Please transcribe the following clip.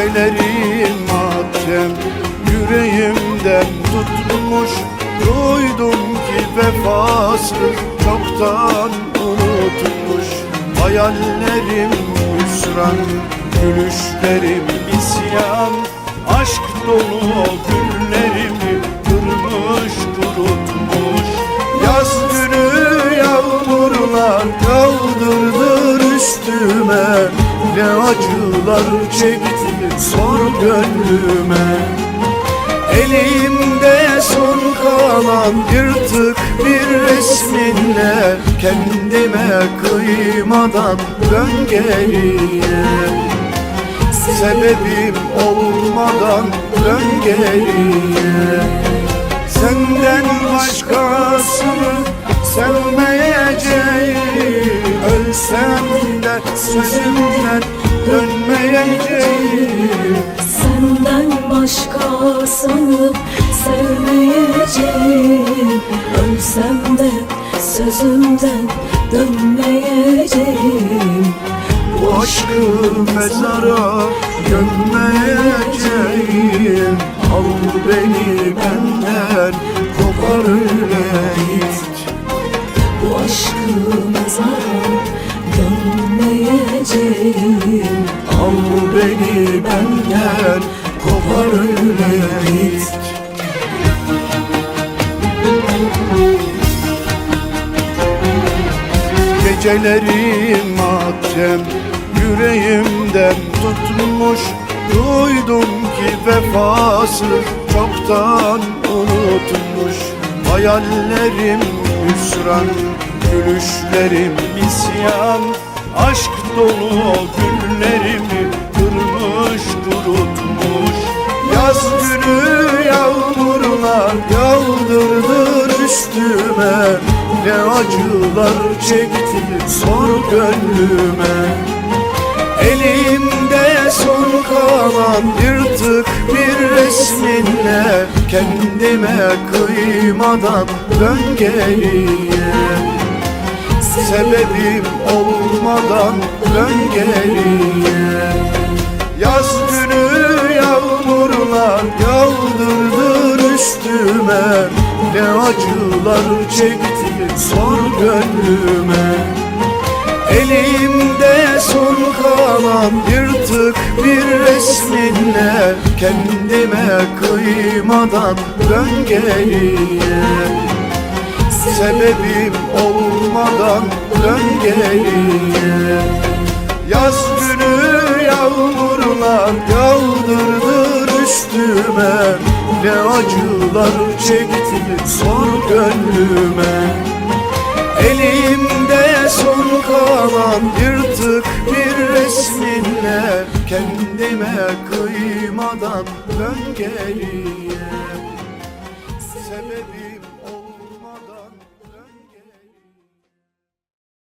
Gecelerim matem yüreğimden tutmuş, duydum ki vefasız çoktan unutmuş. Hayallerim hüsran, gülüşlerim isyan, aşk dolu güllerimi kırmış kurutmuş. Yaz günü yağmurlar kaldırdı üstüme, ne acılar çekti sor gönlüme. Elimde son kalan yırtık bir resminle, kendime kıymadan dön geriye. Sebebim olmadan dön geriye. Senden başkasını sevmeyeceğim, ölsem de sözümden dönmeyeceğim. Senden başkasını sevmeyeceğim, ölsem de sözümden dönmeyeceğim. Bu aşkı mezara gömmeyeceğim. Al beni benden, kopar öyle git. Bu aşkı mezara gömmeyeceğim. Al beni benden, kopar öyle git. Gecelerim matem yüreğimden tutmuş, duydum ki vefasız çoktan unutmuş. Hayallerim hüsran, gülüşlerim isyan, aşk dolu güllerimi kırmış kurutmuş. Yaz günü yağmurlar yağdırdı üstüme, ne acılar çekti sor gönlüme. Elimde son kalan yırtık bir resminle, kendime kıymadan dön geriye. Sebebim olmadan dön geriye. Yaz günü yağmurlar yağdırdı üstüme, ne acılar çekti sor gönlüme. Elimde son kalan yırtık bir resminle, kendime kıymadan dön geriye. Sebebim olmadan dön geriye. Yaz günü yağmurlar yağdırdı üstüme, ne acılar çekti sor gönlüme. Elimde son kalan yırtık bir resminle, kendime kıymadan dön geriye. Sebebim